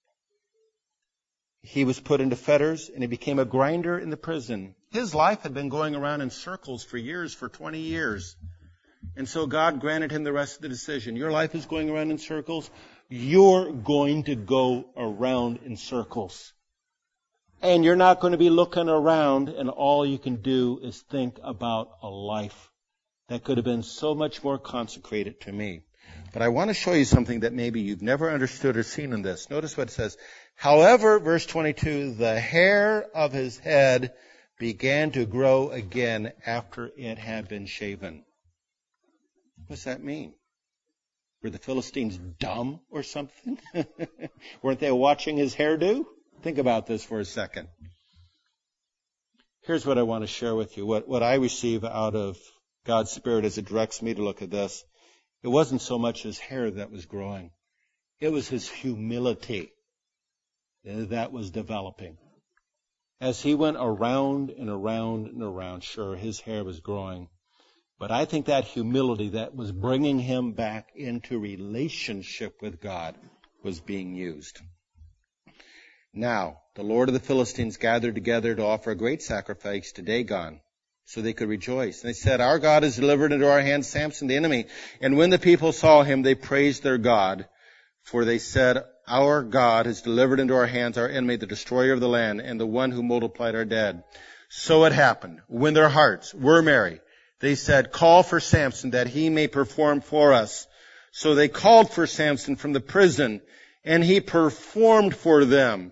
he was put into fetters and he became a grinder in the prison. His life had been going around in circles for years, for 20 years. And so God granted him the rest of the decision. Your life is going around in circles. You're going to go around in circles. And you're not going to be looking around and all you can do is think about a life that could have been so much more consecrated to me. But I want to show you something that maybe you've never understood or seen in this. Notice what it says. However, verse 22, the hair of his head began to grow again after it had been shaven. What does that mean? Were the Philistines dumb or something? Weren't they watching his hairdo? Think about this for a second. Here's what I want to share with you. What I receive out of God's Spirit as it directs me to look at this. It wasn't so much his hair that was growing. It was his humility that was developing. As he went around and around and around, sure, his hair was growing. But I think that humility that was bringing him back into relationship with God was being used. Now, the Lord of the Philistines gathered together to offer a great sacrifice to Dagon, so they could rejoice. And they said, our God has delivered into our hands Samson the enemy. And when the people saw him, they praised their God. For they said, our God has delivered into our hands our enemy, the destroyer of the land, and the one who multiplied our dead. So it happened, when their hearts were merry, they said, call for Samson that he may perform for us. So they called for Samson from the prison, and he performed for them.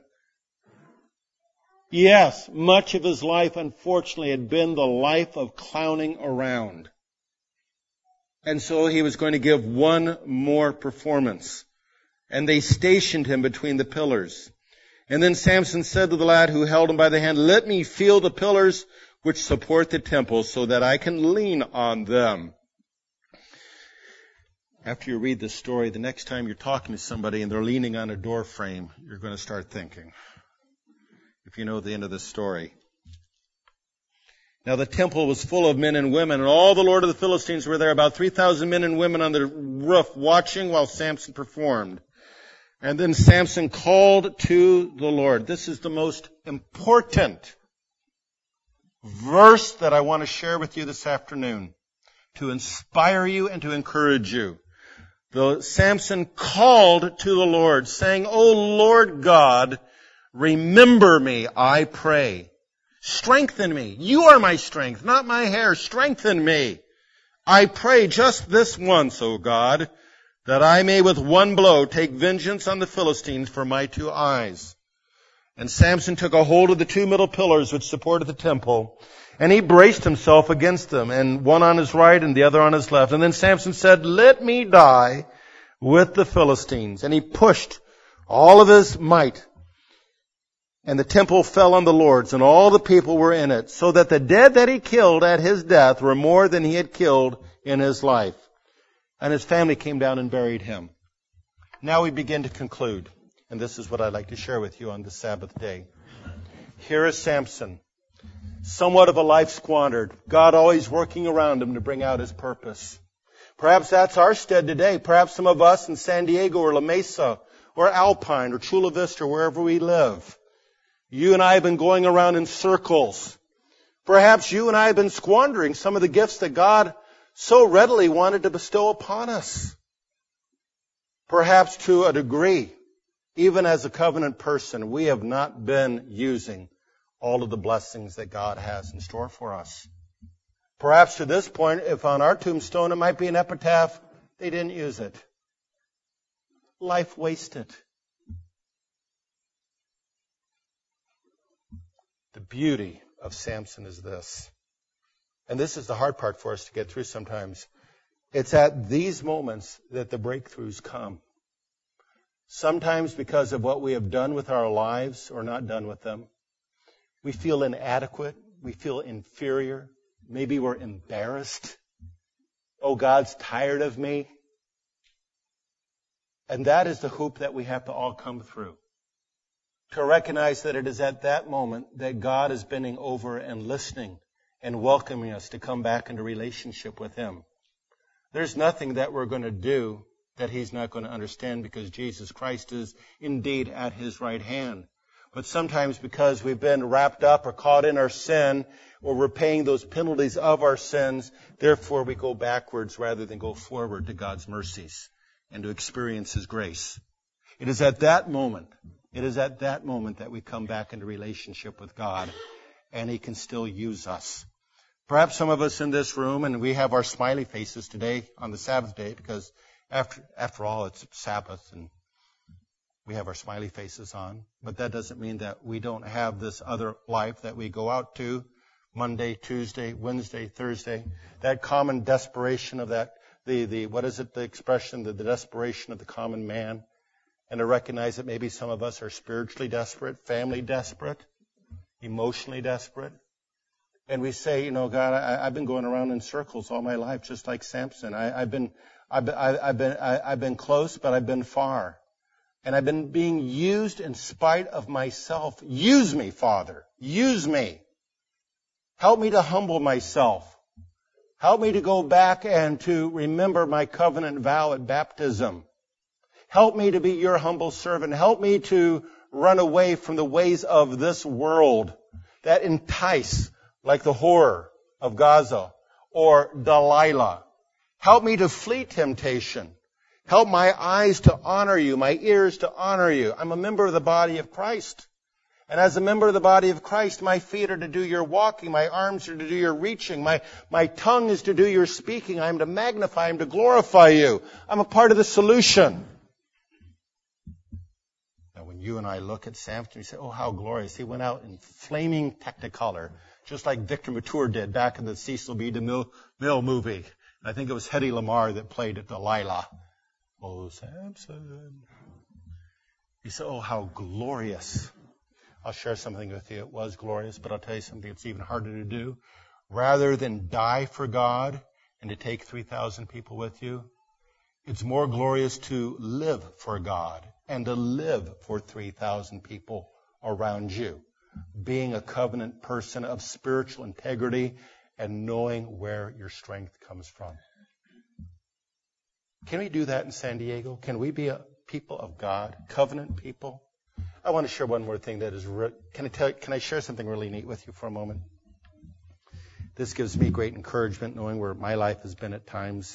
Yes, much of his life, unfortunately, had been the life of clowning around. And so he was going to give one more performance. And they stationed him between the pillars. And then Samson said to the lad who held him by the hand, let me feel the pillars which support the temple so that I can lean on them. After you read this story, the next time you're talking to somebody and they're leaning on a door frame, you're going to start thinking, if you know the end of the story. Now the temple was full of men and women, and all the Lord of the Philistines were there, about 3,000 men and women on the roof watching while Samson performed. And then Samson called to the Lord. This is the most important verse that I want to share with you this afternoon to inspire you and to encourage you. Samson called to the Lord, saying, O Lord God, remember me, I pray. Strengthen me. You are my strength, not my hair. Strengthen me. I pray just this once, O God, that I may with one blow take vengeance on the Philistines for my 2 eyes. And Samson took a hold of the 2 middle pillars which supported the temple, and he braced himself against them, and one on his right and the other on his left. And then Samson said, let me die with the Philistines. And he pushed all of his might. And the temple fell on the lords, and all the people were in it, so that the dead that he killed at his death were more than he had killed in his life. And his family came down and buried him. Now we begin to conclude, and this is what I'd like to share with you on the Sabbath day. Here is Samson, somewhat of a life squandered, God always working around him to bring out his purpose. Perhaps that's our stead today. Perhaps some of us in San Diego or La Mesa or Alpine or Chula Vista, wherever we live. You and I have been going around in circles. Perhaps you and I have been squandering some of the gifts that God so readily wanted to bestow upon us. Perhaps to a degree, even as a covenant person, we have not been using all of the blessings that God has in store for us. Perhaps to this point, if on our tombstone it might be an epitaph, they didn't use it. Life wasted. The beauty of Samson is this. And this is the hard part for us to get through sometimes. It's at these moments that the breakthroughs come. Sometimes because of what we have done with our lives or not done with them. We feel inadequate. We feel inferior. Maybe we're embarrassed. Oh, God's tired of me. And that is the hoop that we have to all come through. To recognize that it is at that moment that God is bending over and listening and welcoming us to come back into relationship with Him. There's nothing that we're going to do that He's not going to understand because Jesus Christ is indeed at His right hand. But sometimes because we've been wrapped up or caught in our sin or we're paying those penalties of our sins, therefore we go backwards rather than go forward to God's mercies and to experience His grace. It is at that moment It is at that moment that we come back into relationship with God, and He can still use us. Perhaps some of us in this room, and we have our smiley faces today on the Sabbath day, because after all, it's Sabbath, and we have our smiley faces on. But that doesn't mean that we don't have this other life that we go out to Monday, Tuesday, Wednesday, Thursday. That common desperation of that, what is it, the expression, the desperation of the common man. And to recognize that maybe some of us are spiritually desperate, family desperate, emotionally desperate. And we say, God, I've been going around in circles all my life, just like Samson. I've been close, but I've been far. And I've been being used in spite of myself. Use me, Father. Use me. Help me to humble myself. Help me to go back and to remember my covenant vow at baptism. Help me to be your humble servant. Help me to run away from the ways of this world that entice, like the whore of Gaza or Delilah. Help me to flee temptation. Help my eyes to honor you, my ears to honor you. I'm a member of the body of Christ. And as a member of the body of Christ, my feet are to do your walking, my arms are to do your reaching, my tongue is to do your speaking. I'm to magnify, I'm to glorify you. I'm a part of the solution. Now when you and I look at Samson, we say, oh, how glorious. He went out in flaming technicolor, just like Victor Mature did back in the Cecil B. DeMille movie. I think it was Hedy Lamarr that played it, Delilah. Oh, Samson. He said, oh, how glorious. I'll share something with you. It was glorious, but I'll tell you something that's even harder to do. Rather than die for God and to take 3,000 people with you, it's more glorious to live for God and to live for 3,000 people around you, being a covenant person of spiritual integrity and knowing where your strength comes from. Can we do that in San Diego? Can we be a people of God, covenant people? I want to share one more thing that is, can I share something really neat with you for a moment? This gives me great encouragement knowing where my life has been at times.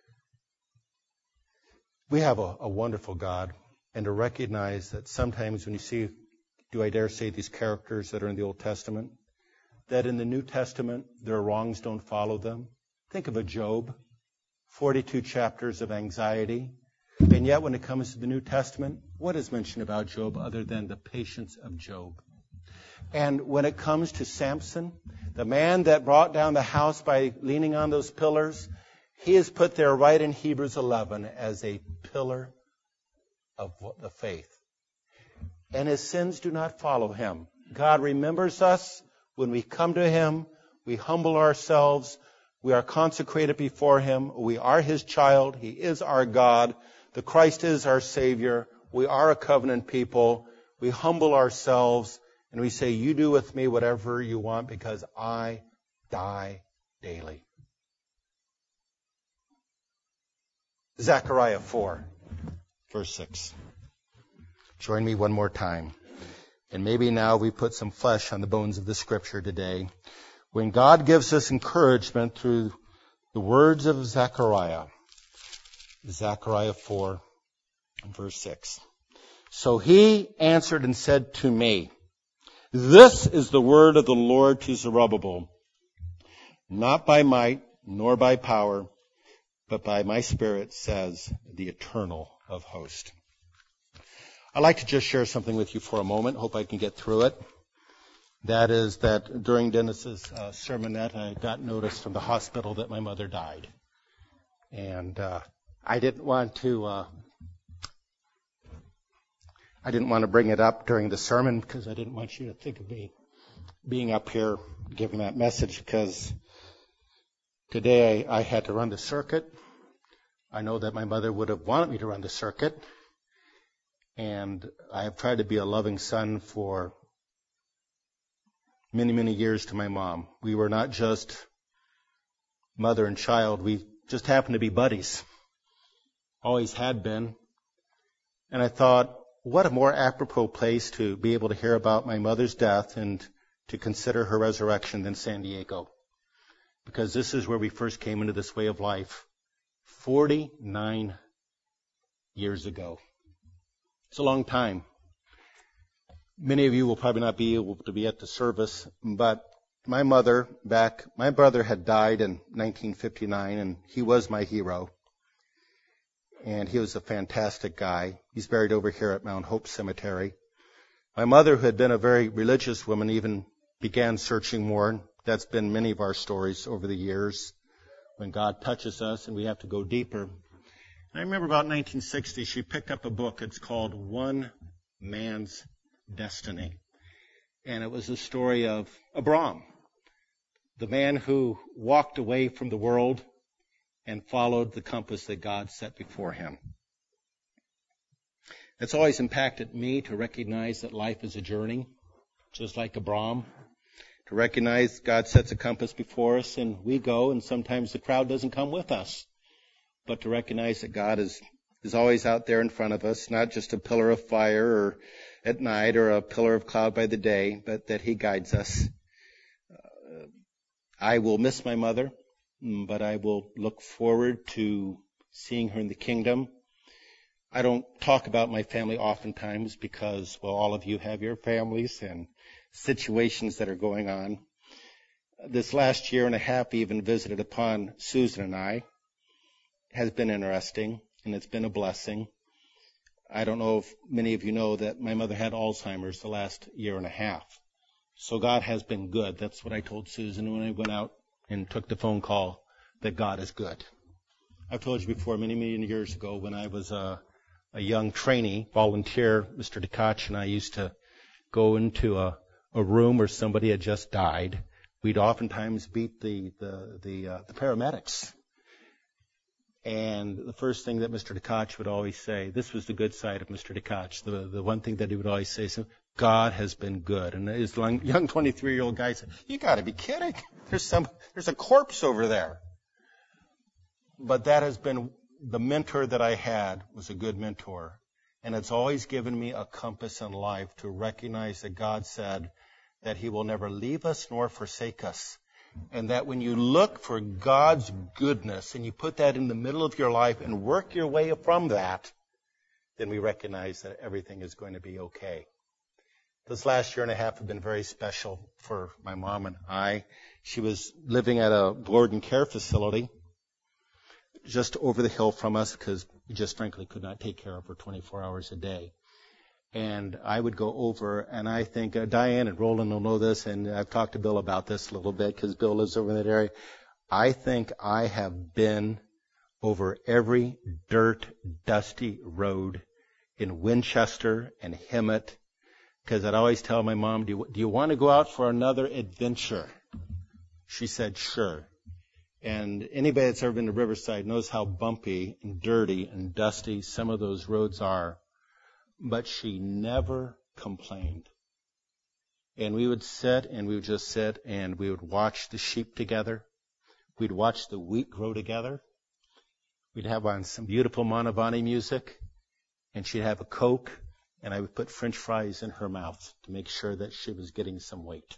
We have a wonderful God, and to recognize that sometimes when you see, do I dare say, these characters that are in the Old Testament, that in the New Testament, their wrongs don't follow them. Think of a Job, 42 chapters of anxiety. And yet when it comes to the New Testament, what is mentioned about Job other than the patience of Job? And when it comes to Samson, the man that brought down the house by leaning on those pillars, he is put there right in Hebrews 11 as a pillar of the faith. And his sins do not follow him. God remembers us when we come to Him, we humble ourselves, we are consecrated before Him, we are His child, He is our God, the Christ is our Savior, we are a covenant people, we humble ourselves, and we say, you do with me whatever you want because I die daily. Zechariah 4, verse 6. Join me one more time. And maybe now we put some flesh on the bones of the Scripture today. When God gives us encouragement through the words of Zechariah 4, verse 6. So he answered and said to me, this is the word of the Lord to Zerubbabel, not by might nor by power, but by my Spirit, says the Eternal of hosts. I'd like to just share something with you for a moment. Hope I can get through it. That is that during Dennis's sermonette, I got notice from the hospital that my mother died. And I didn't want to bring it up during the sermon because I didn't want you to think of me being up here giving that message, because today I had to run the circuit. I know that my mother would have wanted me to run the circuit. And I have tried to be a loving son for many, many years to my mom. We were not just mother and child. We just happened to be buddies. Always had been. And I thought, what a more apropos place to be able to hear about my mother's death and to consider her resurrection than San Diego. Because this is where we first came into this way of life 49 years ago. It's a long time. Many of you will probably not be able to be at the service, but my brother had died in 1959, and he was my hero. And he was a fantastic guy. He's buried over here at Mount Hope Cemetery. My mother, who had been a very religious woman, even began searching more. That's been many of our stories over the years when God touches us and we have to go deeper. And I remember about 1960, she picked up a book. It's called One Man's Destiny. And it was a story of Abram, the man who walked away from the world and followed the compass that God set before him. It's always impacted me to recognize that life is a journey, just like Abram. To recognize God sets a compass before us and we go, and sometimes the crowd doesn't come with us. But to recognize that God is always out there in front of us, not just a pillar of fire or at night or a pillar of cloud by the day, but that He guides us. I will miss my mother, but I will look forward to seeing her in the kingdom. I don't talk about my family oftentimes because, well, all of you have your families and situations that are going on. This last year and a half even visited upon Susan and I has been interesting, and it's been a blessing. I don't know if many of you know that my mother had Alzheimer's the last year and a half. So God has been good. That's what I told Susan when I went out and took the phone call, that God is good. I've told you before, many, many years ago, when I was a young trainee, volunteer, Mr. DeKach and I used to go into a room where somebody had just died. We'd oftentimes beat the paramedics. And the first thing that Mr. DeKach would always say, this was the good side of Mr. DeKach, the one thing that he would always say is, God has been good. And his young 23-year-old guy said, you got to be kidding. There's a corpse over there. But that has been the mentor that I had, was a good mentor. And it's always given me a compass in life to recognize that God said that He will never leave us nor forsake us. And that when you look for God's goodness and you put that in the middle of your life and work your way from that, then we recognize that everything is going to be okay. This last year and a half have been very special for my mom and I. She was living at a board and care facility just over the hill from us because we just frankly could not take care of her 24 hours a day. And I would go over, and I think Diane and Roland will know this, and I've talked to Bill about this a little bit because Bill lives over in that area. I think I have been over every dirt, dusty road in Winchester and Hemet, because I'd always tell my mom, do you want to go out for another adventure? She said, sure. And anybody that's ever been to Riverside knows how bumpy and dirty and dusty some of those roads are. But she never complained. And we would sit and we would just sit and we would watch the sheep together. We'd watch the wheat grow together. We'd have on some beautiful Manavani music. And she'd have a Coke. And I would put French fries in her mouth to make sure that she was getting some weight.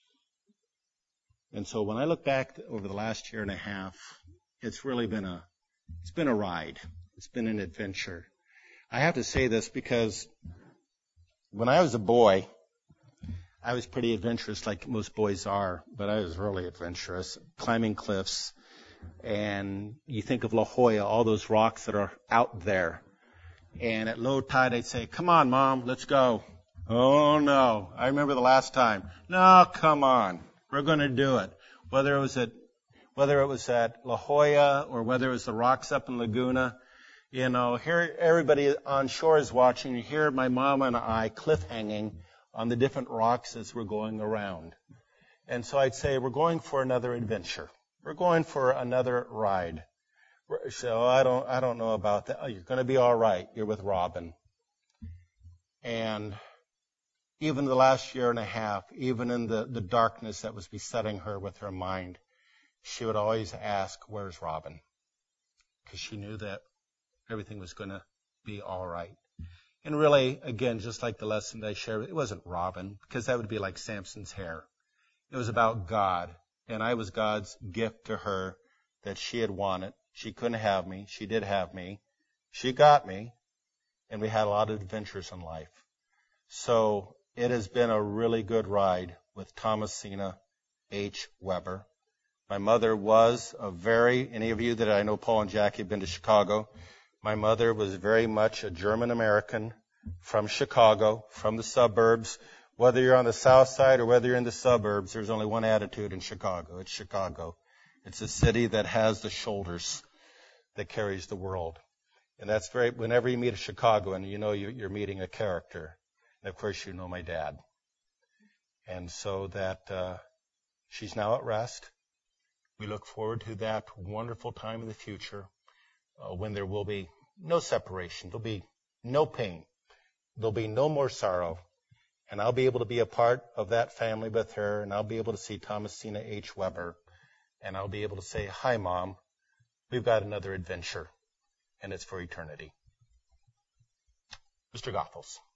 And so when I look back over the last year and a half, it's really been a ride. It's been an adventure. I have to say this because when I was a boy, I was pretty adventurous like most boys are, but I was really adventurous, climbing cliffs. And you think of La Jolla, all those rocks that are out there. And at low tide, I'd say, come on, Mom, let's go. Oh, no. I remember the last time. No, come on. We're going to do it. Whether it was at La Jolla or whether it was the rocks up in Laguna, you know, here everybody on shore is watching. You hear my mom and I cliffhanging on the different rocks as we're going around. And so I'd say, we're going for another adventure. We're going for another ride. So I don't know about that. Oh, you're going to be all right. You're with Robin. And even the last year and a half, even in the darkness that was besetting her with her mind, she would always ask, where's Robin? Because she knew that everything was going to be all right. And really, again, just like the lesson that I shared, it wasn't Robin, because that would be like Samson's hair. It was about God. And I was God's gift to her that she had wanted. She couldn't have me. She did have me. She got me. And we had a lot of adventures in life. So It has been a really good ride with Thomasina H. Weber. My mother was any of you that I know, Paul and Jackie, have been to Chicago. My mother was very much a German American from Chicago, from the suburbs. Whether you're on the south side or whether you're in the suburbs, there's only one attitude in Chicago. It's Chicago. It's a city that has the shoulders that carries the world. And that's whenever you meet a Chicagoan, you know you're meeting a character. And of course, you know my dad. And so she's now at rest. We look forward to that wonderful time in the future when there will be no separation. There'll be no pain. There'll be no more sorrow. And I'll be able to be a part of that family with her, and I'll be able to see Thomasina H. Weber, and I'll be able to say, "Hi, Mom. We've got another adventure, and it's for eternity." Mr. Goethals.